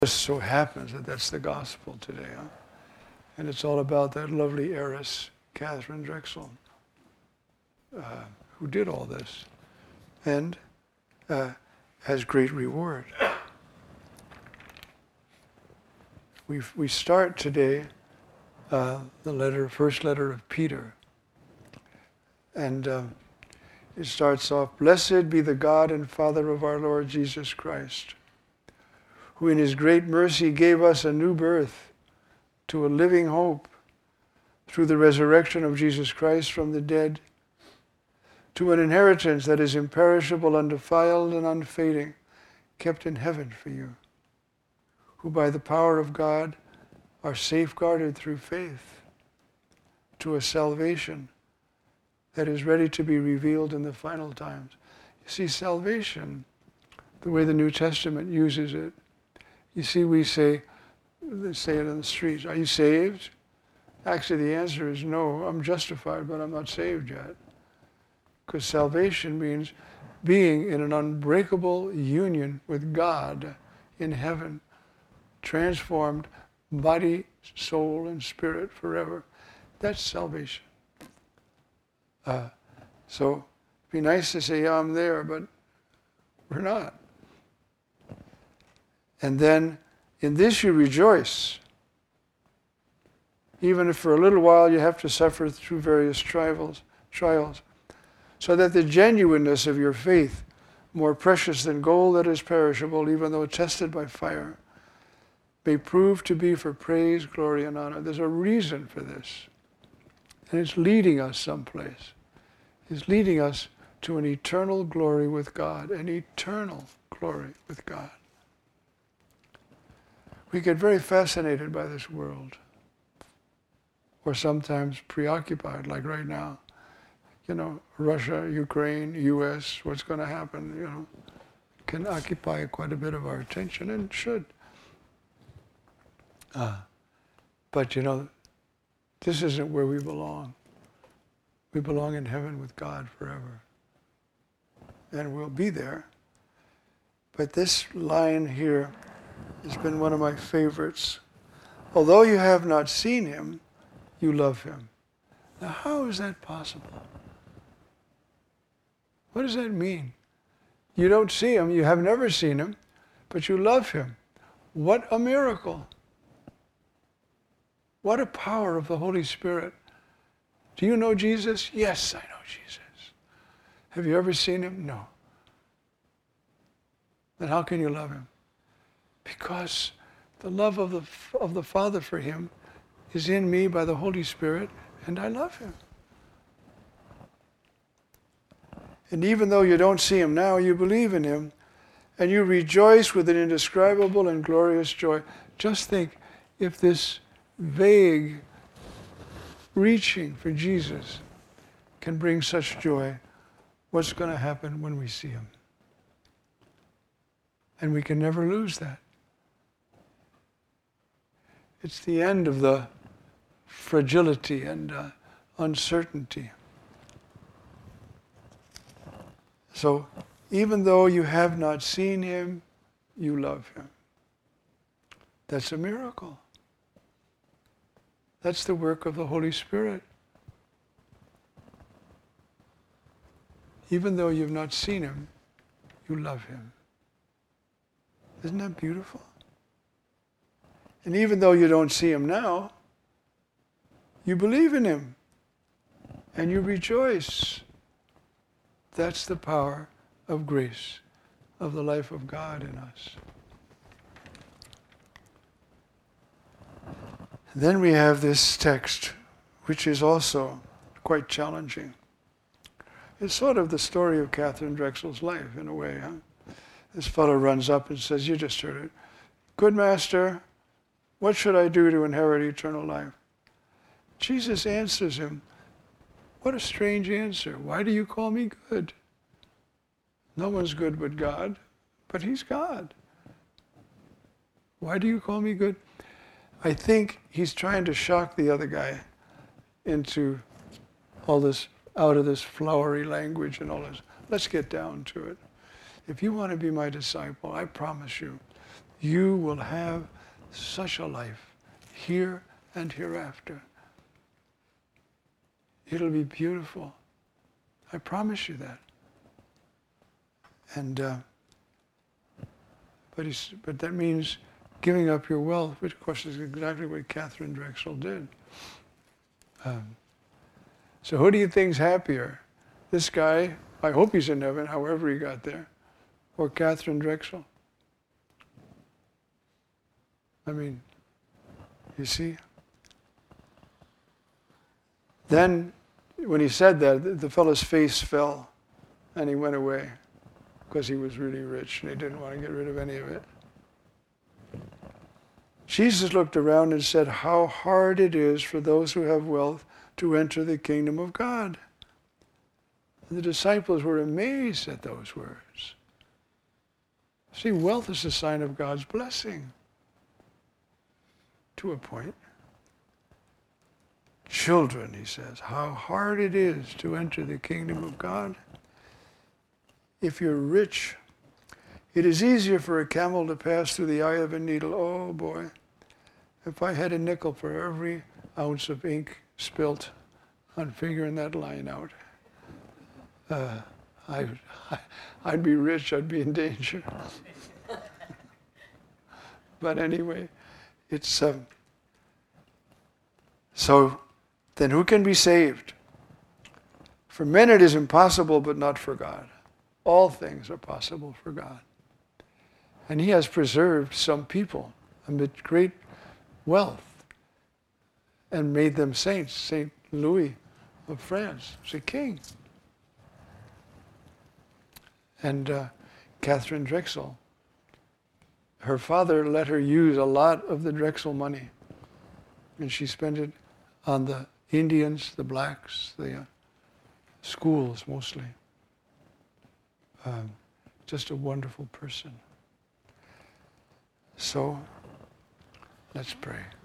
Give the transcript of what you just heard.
just so happens that that's the gospel today. Huh? And it's all about that lovely heiress, Catherine Drexel, who did all this and has great reward. We start today the first letter of Peter. And it starts off, "Blessed be the God and Father of our Lord Jesus Christ, who in his great mercy gave us a new birth to a living hope through the resurrection of Jesus Christ from the dead, to an inheritance that is imperishable, undefiled, and unfading, kept in heaven for you, who by the power of God are safeguarded through faith to a salvation that is ready to be revealed in the final times." You see, salvation, the way the New Testament uses it, you see, they say it in the streets, "Are you saved?" Actually, the answer is no, I'm justified, but I'm not saved yet. Because salvation means being in an unbreakable union with God in heaven, transformed body, soul, and spirit forever. That's salvation. So it'd be nice to say, yeah, I'm there, but we're not. And then in this you rejoice, even if for a little while you have to suffer through various trials, so that the genuineness of your faith, more precious than gold that is perishable, even though tested by fire, may prove to be for praise, glory, and honor. There's a reason for this. And it's leading us someplace. It's leading us to an eternal glory with God, an eternal glory with God. We get very fascinated by this world, or sometimes preoccupied, like right now. You know, Russia, Ukraine, US, what's going to happen, you know, can occupy quite a bit of our attention, and should. But you know, this isn't where we belong. We belong in heaven with God forever. And we'll be there. But this line here has been one of my favorites. "Although you have not seen him, you love him." Now, how is that possible? What does that mean? You don't see him, you have never seen him, but you love him. What a miracle. What a power of the Holy Spirit. Do you know Jesus? Yes, I know Jesus. Have you ever seen him? No. Then how can you love him? Because the love of the Father for him is in me by the Holy Spirit, and I love him. And even though you don't see him now, you believe in him, and you rejoice with an indescribable and glorious joy. Just think, if this vague reaching for Jesus can bring such joy, what's going to happen when we see him? And we can never lose that. It's the end of the fragility and uncertainty. So, even though you have not seen him, you love him. That's a miracle. That's the work of the Holy Spirit. Even though you've not seen him, you love him. Isn't that beautiful? And even though you don't see him now, you believe in him and you rejoice. That's the power of grace, of the life of God in us. Then we have this text, which is also quite challenging. It's sort of the story of Catherine Drexel's life, in a way. Huh? This fellow runs up and says, you just heard it, "Good master, what should I do to inherit eternal life?" Jesus answers him, what a strange answer. "Why do you call me good? No one's good but God, but he's God. Why do you call me good?" I think he's trying to shock the other guy into all this, out of this flowery language and all this. Let's get down to it. If you want to be my disciple, I promise you, You will have such a life here and hereafter. It'll be beautiful. I promise you that. And but that means giving up your wealth, which of course is exactly what Katharine Drexel did. So who do you think's happier? This guy, I hope he's in heaven, however he got there, or Katharine Drexel? I mean, you see? Then, when he said that, the fellow's face fell, and he went away, because he was really rich, and he didn't want to get rid of any of it. Jesus looked around and said, how hard it is for those who have wealth to enter the kingdom of God. And the disciples were amazed at those words. See, wealth is a sign of God's blessing. To a point. Children, he says, how hard it is to enter the kingdom of God. If you're rich, it is easier for a camel to pass through the eye of a needle. Oh boy, if I had a nickel for every ounce of ink spilt on figuring that line out, I'd be rich, I'd be in danger. But anyway, it's so then who can be saved? For men it is impossible, but not for God. All things are possible for God. And he has preserved some people amid great wealth and made them saints. Saint Louis of France was a king. And Katharine Drexel, her father let her use a lot of the Drexel money. And she spent it on the Indians, the blacks, the schools mostly. Just a wonderful person. So, let's pray.